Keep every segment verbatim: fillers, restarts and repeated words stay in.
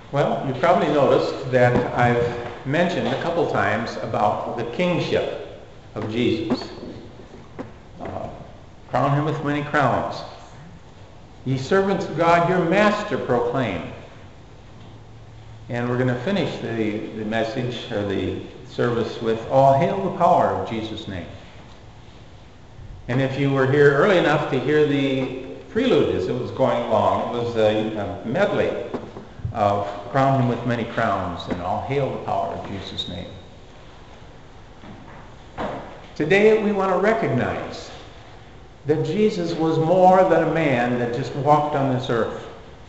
Well, you probably noticed that I've mentioned a couple times about the kingship of Jesus. Uh, crown him with many crowns. Ye servants of God, your master proclaim. And we're going to finish the, the message or the service with all hail the power of Jesus' name. And if you were here early enough to hear the prelude as it was going along, it was a, a medley of crown him with many crowns and all hail the power of Jesus' name. Today we want to recognize that Jesus was more than a man that just walked on this earth.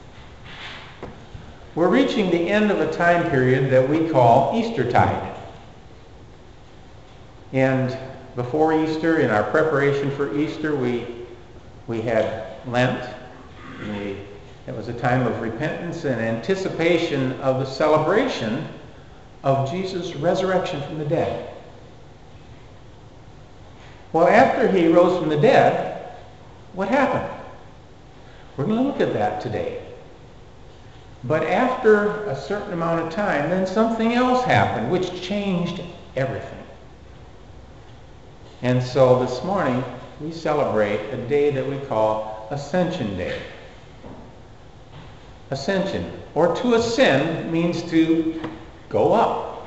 We're reaching the end of a time period that we call Eastertide. And before Easter, in our preparation for Easter, we we had Lent. We, it was a time of repentance and anticipation of the celebration of Jesus' resurrection from the dead. Well, after he rose from the dead, what happened? We're going to look at that today. But after a certain amount of time, then something else happened which changed everything. And so this morning, we celebrate a day that we call Ascension Day. Ascension, or to ascend, means to go up.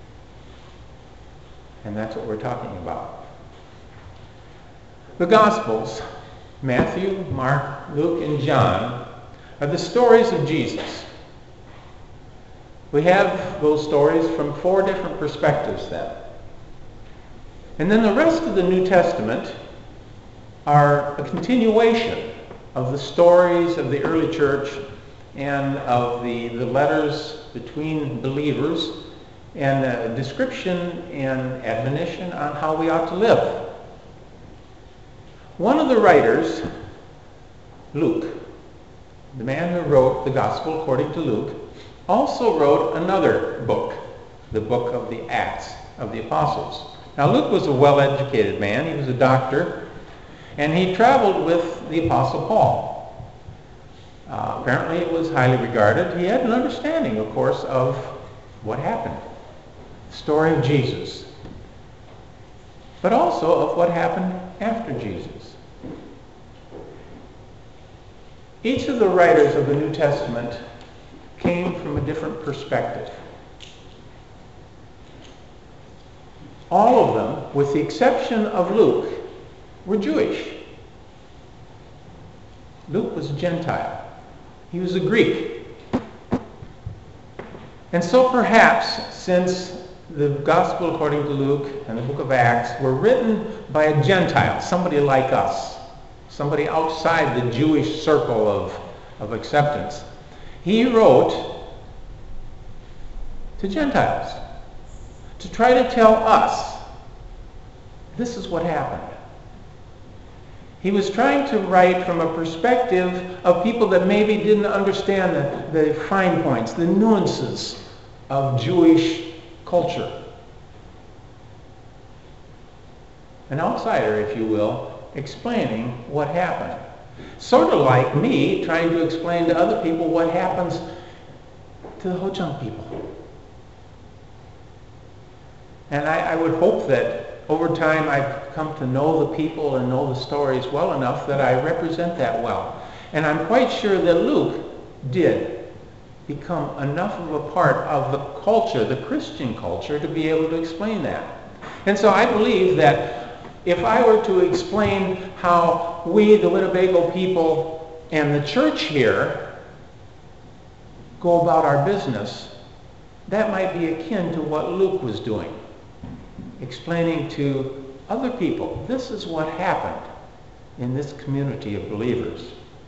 And that's what we're talking about. The Gospels, Matthew, Mark, Luke, and John, are the stories of Jesus. We have those stories from four different perspectives then. And then the rest of the New Testament are a continuation of the stories of the early church and of the, the letters between believers and a description and admonition on how we ought to live. One of the writers, Luke, the man who wrote the Gospel according to Luke, also wrote another book, the book of the Acts of the Apostles. Now, Luke was a well-educated man. He was a doctor, and he traveled with the Apostle Paul. Uh, apparently, it was highly regarded. He had an understanding, of course, of what happened, the story of Jesus, but also of what happened after Jesus. Each of the writers of the New Testament came from a different perspective. All of them, with the exception of Luke, were Jewish. Luke was a Gentile. He was a Greek. And so perhaps, since the Gospel according to Luke and the book of Acts were written by a Gentile, somebody like us, somebody outside the Jewish circle of, of acceptance, he wrote to Gentiles to try to tell us this is what happened. He was trying to write from a perspective of people that maybe didn't understand the, the fine points, the nuances of Jewish culture. An outsider, if you will, explaining what happened. Sort of like me trying to explain to other people what happens to the Ho-Chunk people. And I, I would hope that over time I've come to know the people and know the stories well enough that I represent that well. And I'm quite sure that Luke did become enough of a part of the culture, the Christian culture, to be able to explain that. And so I believe that if I were to explain how we, the Winnebago people, and the church here go about our business, that might be akin to what Luke was doing, explaining to other people, this is what happened in this community of believers.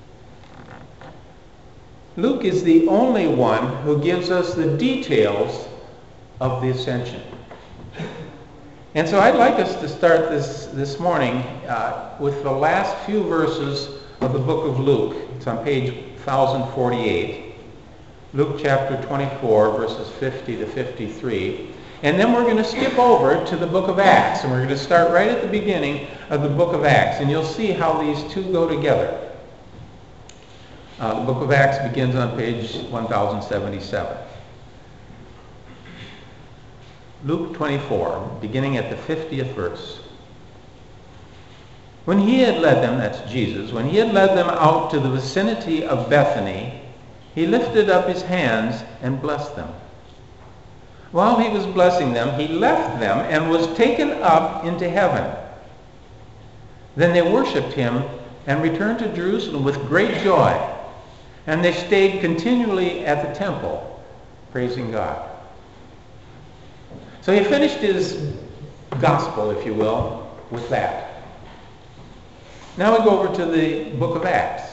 Luke is the only one who gives us the details of the ascension. And so I'd like us to start this, this morning uh, with the last few verses of the book of Luke. It's on page one thousand forty-eight. Luke chapter twenty-four, verses fifty to fifty-three. And then we're going to skip over to the book of Acts. And we're going to start right at the beginning of the book of Acts. And you'll see how these two go together. Uh, the book of Acts begins on page one thousand seventy-seven. Luke twenty-four, beginning at the fiftieth verse. When he had led them, that's Jesus, when he had led them out to the vicinity of Bethany, he lifted up his hands and blessed them. While he was blessing them, he left them and was taken up into heaven. Then they worshipped him and returned to Jerusalem with great joy. And they stayed continually at the temple, praising God. So he finished his gospel, if you will, with that. Now we go over to the book of Acts.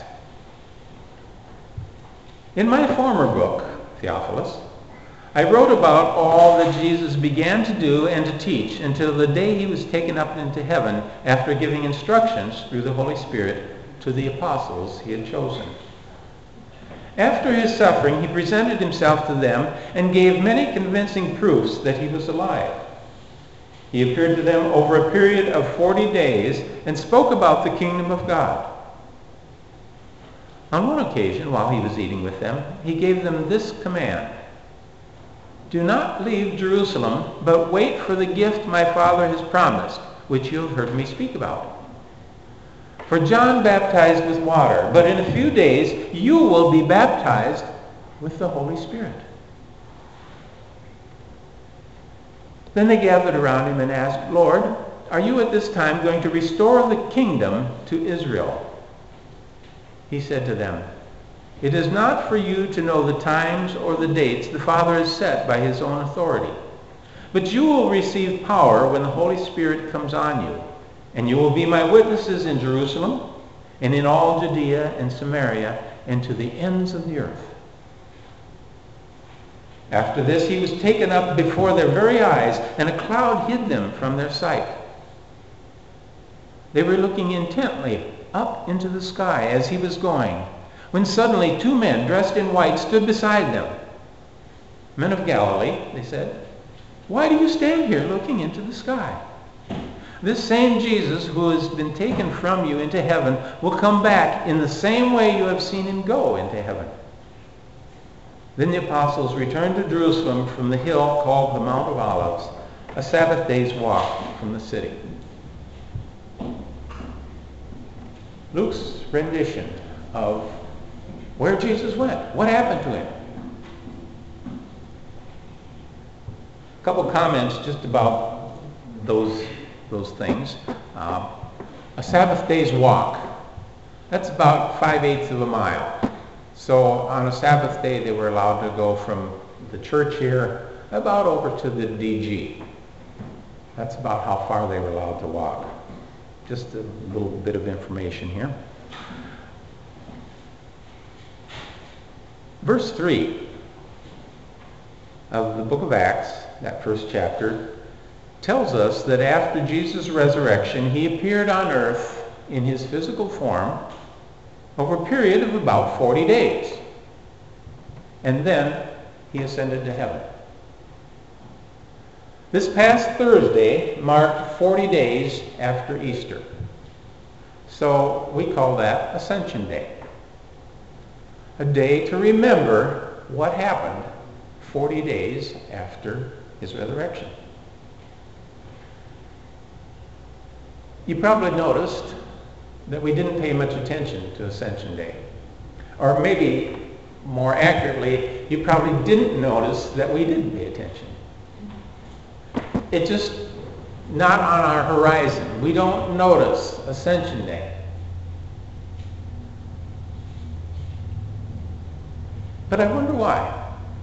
In my former book, Theophilus, I wrote about all that Jesus began to do and to teach until the day he was taken up into heaven after giving instructions through the Holy Spirit to the apostles he had chosen. After his suffering, he presented himself to them and gave many convincing proofs that he was alive. He appeared to them over a period of forty days and spoke about the kingdom of God. On one occasion, while he was eating with them, he gave them this command: "Do not leave Jerusalem, but wait for the gift my Father has promised, which you have heard me speak about. For John baptized with water, but in a few days you will be baptized with the Holy Spirit." Then they gathered around him and asked, "Lord, are you at this time going to restore the kingdom to Israel?" He said to them, "It is not for you to know the times or the dates the Father has set by his own authority. But you will receive power when the Holy Spirit comes on you. And you will be my witnesses in Jerusalem and in all Judea and Samaria and to the ends of the earth." After this, he was taken up before their very eyes, and a cloud hid them from their sight. They were looking intently up into the sky as he was going, when suddenly two men dressed in white stood beside them. "Men of Galilee," they said, "why do you stand here looking into the sky? This same Jesus who has been taken from you into heaven will come back in the same way you have seen him go into heaven." Then the apostles returned to Jerusalem from the hill called the Mount of Olives, a Sabbath day's walk from the city. Luke's rendition of where Jesus went. What happened to him? A couple comments just about those those things. Uh, a Sabbath day's walk. That's about five-eighths of a mile. So on a Sabbath day, they were allowed to go from the church here about over to the D G. That's about how far they were allowed to walk. Just a little bit of information here. Verse three of the book of Acts, that first chapter, tells us that after Jesus' resurrection, he appeared on earth in his physical form over a period of about forty days. And then he ascended to heaven. This past Thursday marked forty days after Easter. So we call that Ascension Day. A day to remember what happened forty days after his resurrection. You probably noticed that we didn't pay much attention to Ascension Day. Or maybe, more accurately, you probably didn't notice that we didn't pay attention. It's just not on our horizon. We don't notice Ascension Day. But I wonder why.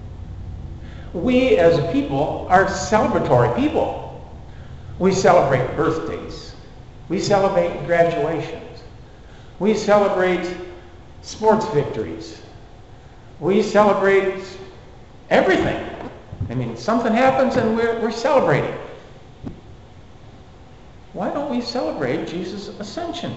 We as a people are celebratory people. We celebrate birthdays. We celebrate graduations. We celebrate sports victories. We celebrate everything. I mean, something happens and we're, we're celebrating. Why don't we celebrate Jesus' ascension?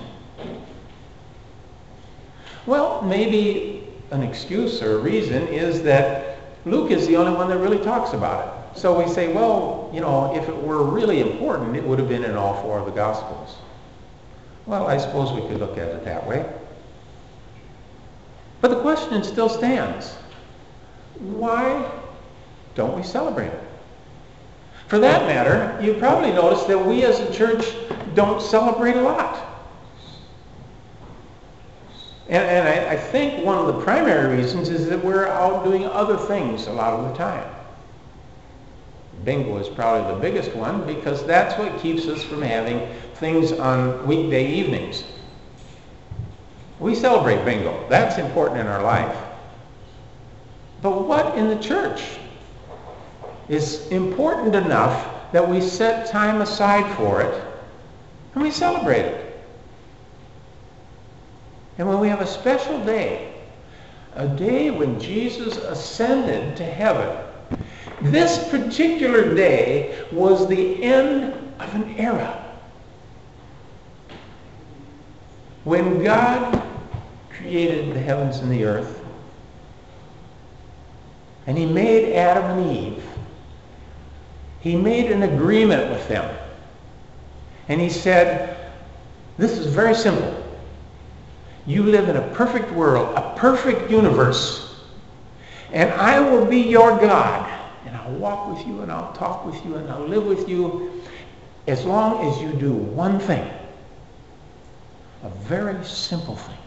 Well, maybe an excuse or a reason is that Luke is the only one that really talks about it. So we say, well, you know, if it were really important, it would have been in all four of the Gospels. Well, I suppose we could look at it that way. But the question still stands. Why don't we celebrate it? For that matter, you probably noticed that we as a church don't celebrate a lot. And, and I, I think one of the primary reasons is that we're out doing other things a lot of the time. Bingo is probably the biggest one because that's what keeps us from having things on weekday evenings. We celebrate bingo. That's important in our life. But what in the church is important enough that we set time aside for it and we celebrate it? And when we have a special day, a day when Jesus ascended to heaven, this particular day was the end of an era. When God created the heavens and the earth, and he made Adam and Eve, he made an agreement with them. And he said, this is very simple. You live in a perfect world, a perfect universe, and I will be your God. And I'll walk with you, and I'll talk with you, and I'll live with you as long as you do one thing. A very simple thing.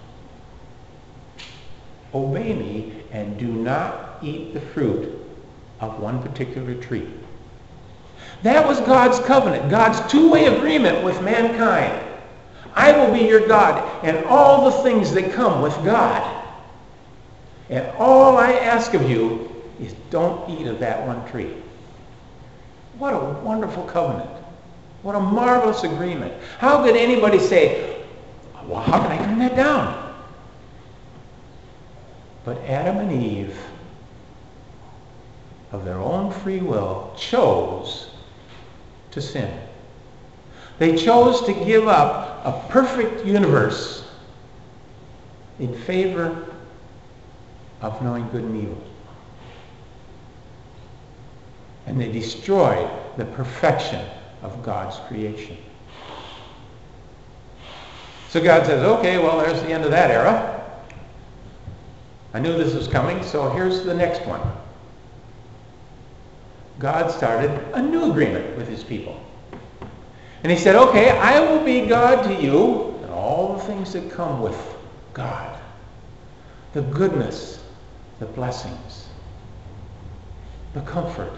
Obey me and do not eat the fruit of one particular tree. That was God's covenant, God's two-way agreement with mankind. I will be your God, and all the things that come with God. And all I ask of you is don't eat of that one tree. What a wonderful covenant. What a marvelous agreement. How could anybody say, well, how can I turn that down? But Adam and Eve, of their own free will, chose to sin. They chose to give up a perfect universe in favor of knowing good and evil. And they destroyed the perfection of God's creation. So God says, okay, well, there's the end of that era. I knew this was coming, so here's the next one. God started a new agreement with his people. And he said, okay, I will be God to you, and all the things that come with God. The goodness, the blessings, the comfort,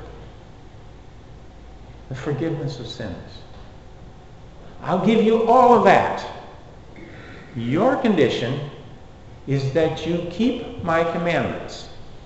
the forgiveness of sins. I'll give you all of that. Your condition is that you keep my commandments.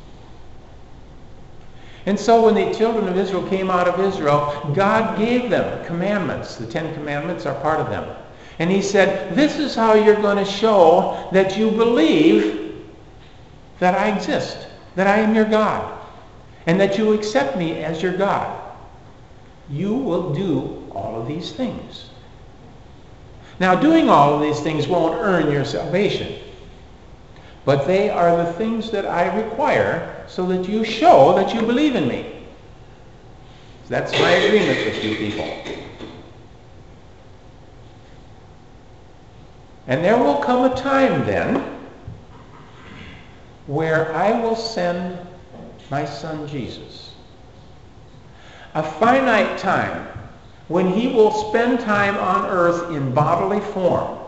And so when the children of Israel came out of Israel, God gave them commandments. The Ten Commandments are part of them. And he said, this is how you're going to show that you believe that I exist, that I am your God, and that you accept me as your God. You will do all of these things. Now, doing all of these things won't earn your salvation. But they are the things that I require so that you show that you believe in me. That's my agreement with you people. And there will come a time then where I will send my son Jesus. A finite time when he will spend time on earth in bodily form.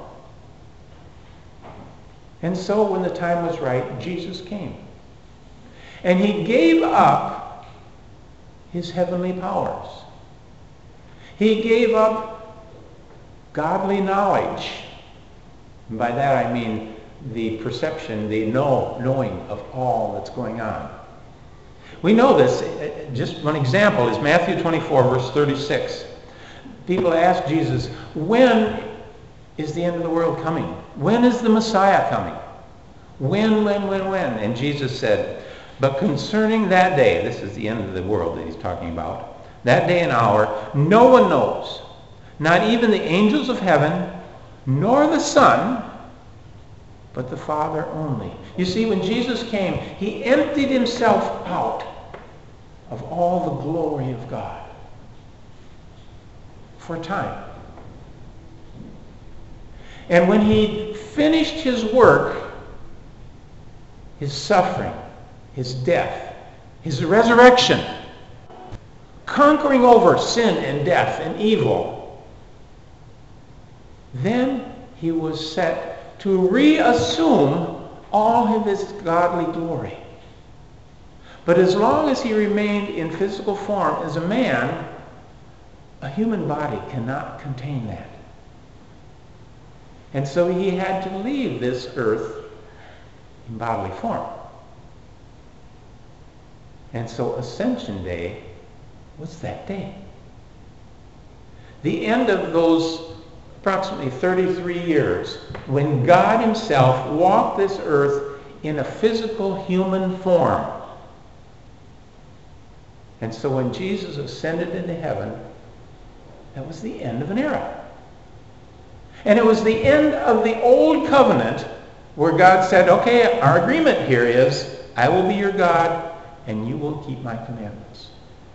And so when the time was right, Jesus came. And he gave up his heavenly powers. He gave up godly knowledge. And by that I mean the perception, the know, knowing of all that's going on. We know this. Just one example is Matthew twenty-four, verse thirty-six. People ask Jesus, when is the end of the world coming? When is the Messiah coming? When, when, when, when? And Jesus said, but concerning that day, this is the end of the world that he's talking about, that day and hour, no one knows, not even the angels of heaven, nor the Son, but the Father only. You see, when Jesus came, he emptied himself out of all the glory of God for a time. And when he finished his work, his suffering, his death, his resurrection, conquering over sin and death and evil, then he was set to reassume all of his godly glory. But as long as he remained in physical form as a man, a human body cannot contain that. And so he had to leave this earth in bodily form. And so Ascension Day was that day. The end of those approximately thirty-three years when God himself walked this earth in a physical human form. And so when Jesus ascended into heaven, that was the end of an era. And it was the end of the old covenant where God said, okay, our agreement here is, I will be your God and you will keep my commandments.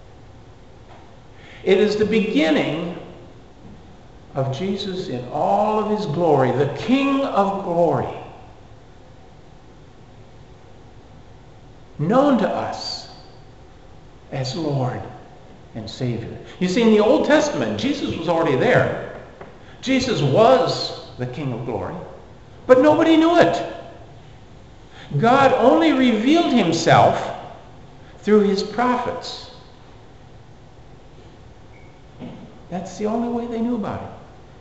It is the beginning of Jesus in all of his glory, the King of glory, known to us as Lord and Savior. You see, in the Old Testament, Jesus was already there. Jesus was the King of glory, but nobody knew it. God only revealed himself through his prophets. That's the only way they knew about it.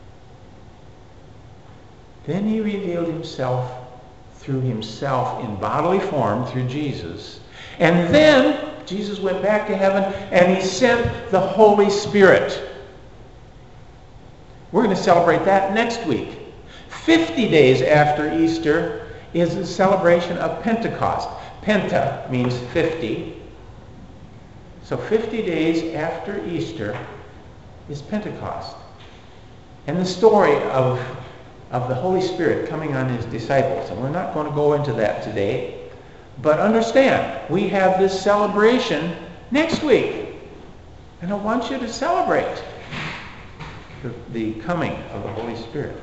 Then he revealed himself through himself in bodily form, through Jesus. And then Jesus went back to heaven and he sent the Holy Spirit. We're going to celebrate that next week. Fifty days after Easter is the celebration of Pentecost. Penta means fifty. So fifty days after Easter is Pentecost. And the story of, of the Holy Spirit coming on his disciples. And we're not going to go into that today. But understand, we have this celebration next week. And I want you to celebrate the, the coming of the Holy Spirit.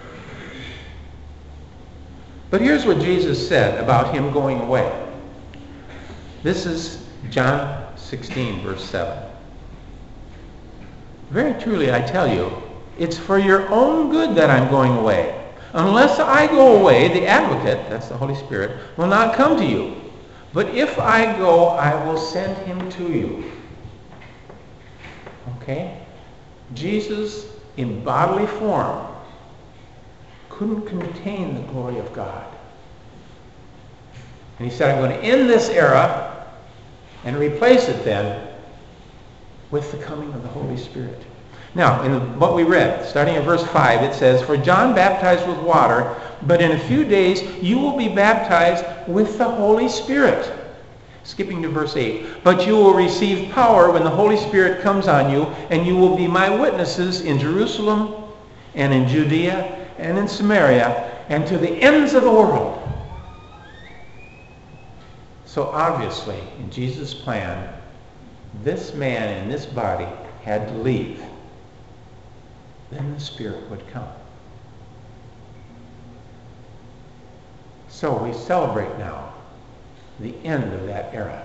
But here's what Jesus said about him going away. This is John sixteen, verse seven. Very truly, I tell you, it's for your own good that I'm going away. Unless I go away, the advocate, that's the Holy Spirit, will not come to you. But if I go, I will send him to you. Okay? Jesus, in bodily form, couldn't contain the glory of God. And he said, I'm going to end this era and replace it then with the coming of the Holy Spirit. Now, in what we read, starting in verse five, it says, For John baptized with water, but in a few days you will be baptized with the Holy Spirit. Skipping to verse eight, But you will receive power when the Holy Spirit comes on you, and you will be my witnesses in Jerusalem and in Judea and in Samaria and to the ends of the world. So obviously, in Jesus' plan, this man in this body had to leave. Then the Spirit would come. So we celebrate now the end of that era.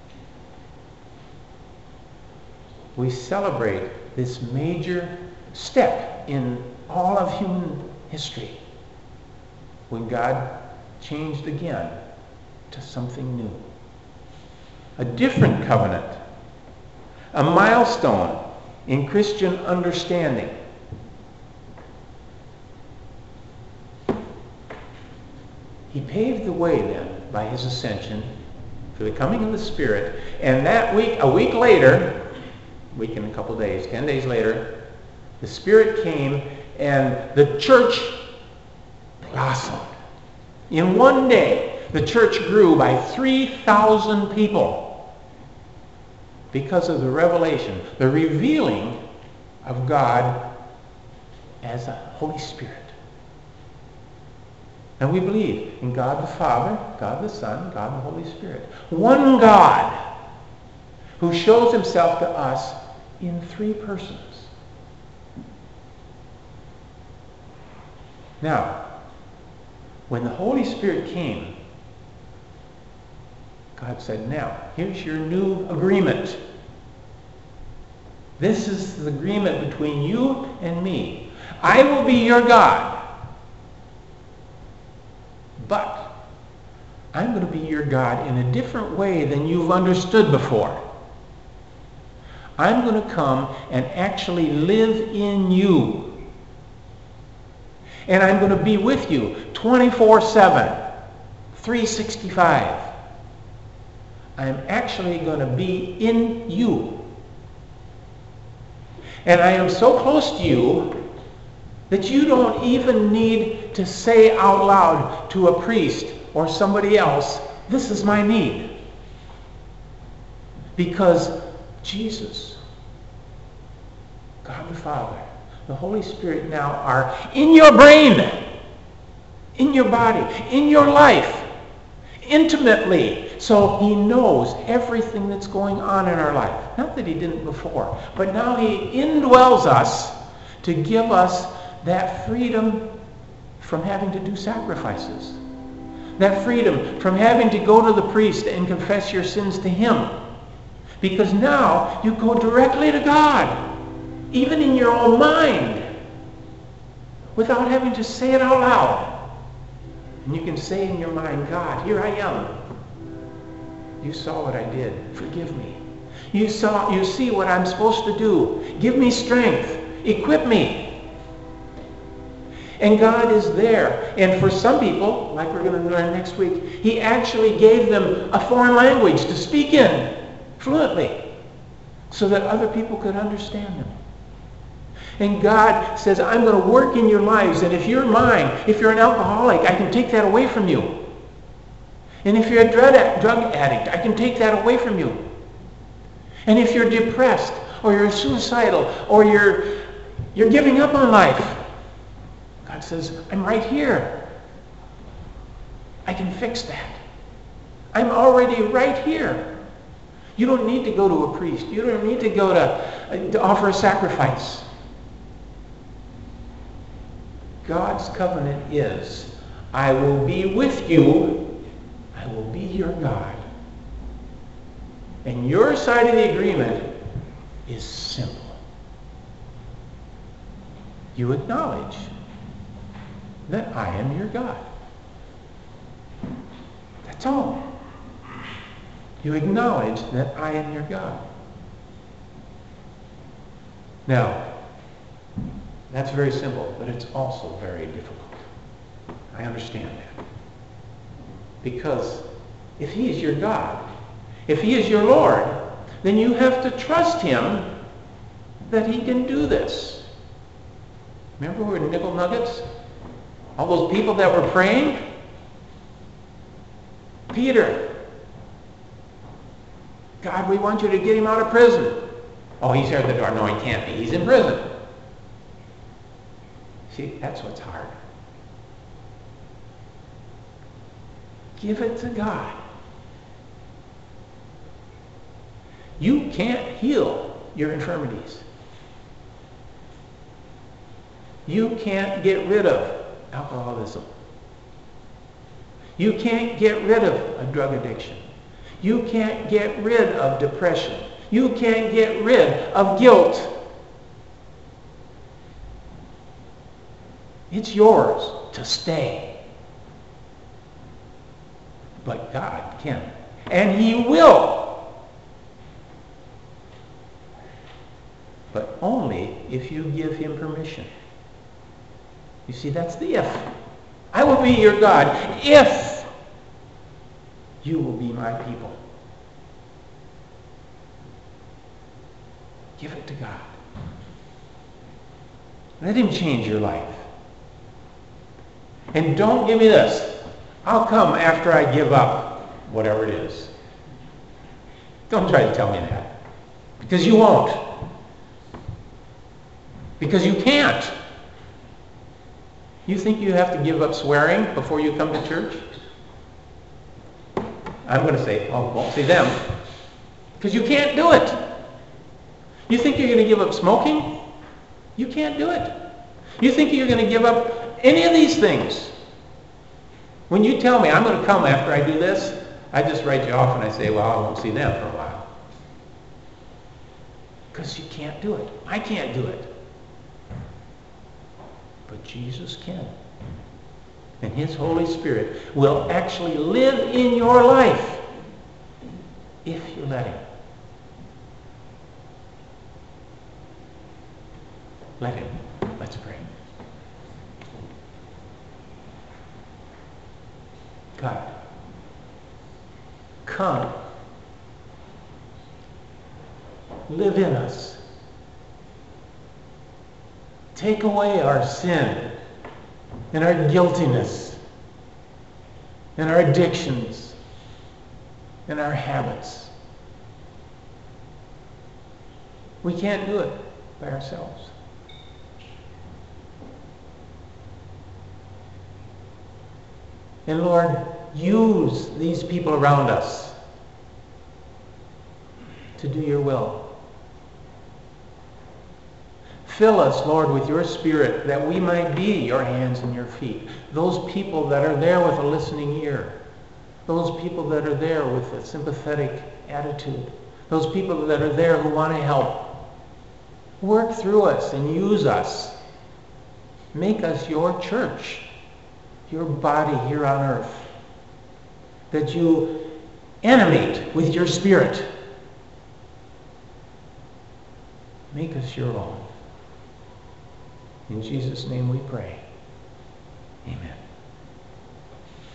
We celebrate this major step in all of human history when God changed again to something new. A different covenant. A milestone in Christian understanding. He paved the way then by his ascension for the coming of the Spirit. And that week, a week later, a week and a couple days, ten days later, the Spirit came and the church blossomed. In one day, the church grew by three thousand people because of the revelation, the revealing of God as a Holy Spirit. And we believe in God the Father, God the Son, God the Holy Spirit. One God who shows himself to us in three persons. Now, when the Holy Spirit came, God said, now, here's your new agreement. This is the agreement between you and me. I will be your God. But I'm going to be your God in a different way than you've understood before. I'm going to come and actually live in you. And I'm going to be with you twenty-four seven, three sixty-five. I'm actually going to be in you. And I am so close to you that you don't even need to say out loud to a priest or somebody else, this is my need. Because Jesus, God the Father, the Holy Spirit now are in your brain, in your body, in your life, intimately. So he knows everything that's going on in our life. Not that he didn't before, but now he indwells us to give us that freedom from having to do sacrifices. That freedom from having to go to the priest and confess your sins to him. Because now you go directly to God, even in your own mind, without having to say it out loud. And you can say in your mind, God, here I am. You saw what I did. Forgive me. You saw, you see what I'm supposed to do. Give me strength. Equip me. And God is there. And for some people, like we're going to learn next week, he actually gave them a foreign language to speak in fluently so that other people could understand them. And God says, I'm going to work in your lives. And if you're mine, if you're an alcoholic, I can take that away from you. And if you're a drug addict, I can take that away from you. And if you're depressed, or you're suicidal, or you're, you're giving up on life, God says, I'm right here. I can fix that. I'm already right here. You don't need to go to a priest. You don't need to go to, to offer a sacrifice. God's covenant is, I will be with you. I will be your God. And your side of the agreement is simple. You acknowledge that I am your God. That's all. You acknowledge that I am your God. Now, that's very simple, but it's also very difficult. I understand that. Because if he is your God, if he is your Lord, then you have to trust him that he can do this. Remember we were nickel nuggets? All those people that were praying? Peter, God, we want you to get him out of prison. Oh, he's here at the door. No, he can't be. He's in prison. See, that's what's hard. Give it to God. You can't heal your infirmities. You can't get rid of alcoholism. You can't get rid of a drug addiction. You can't get rid of depression. You can't get rid of guilt. It's yours to stay. But God can. And he will. But only if you give him permission. You see, that's the if. I will be your God if you will be my people. Give it to God. Let him change your life. And don't give me this. I'll come after I give up whatever it is. Don't try to tell me that. Because you won't. Because you can't. You think you have to give up swearing before you come to church? I'm going to say, oh, won't say them. Because you can't do it. You think you're going to give up smoking? You can't do it. You think you're going to give up any of these things? When you tell me I'm going to come after I do this, I just write you off and I say, well, I won't see them for a while. Because you can't do it. I can't do it. But Jesus can. And his Holy Spirit will actually live in your life if you let him. Let him. Let's pray. God, come. Live in us. Take away our sin and our guiltiness and our addictions and our habits. We can't do it by ourselves. And Lord, use these people around us to do your will. Fill us, Lord, with your Spirit that we might be your hands and your feet. Those people that are there with a listening ear. Those people that are there with a sympathetic attitude. Those people that are there who want to help. Work through us and use us. Make us your church, your body here on earth. That you animate with your Spirit. Make us your own. In Jesus' name we pray. Amen.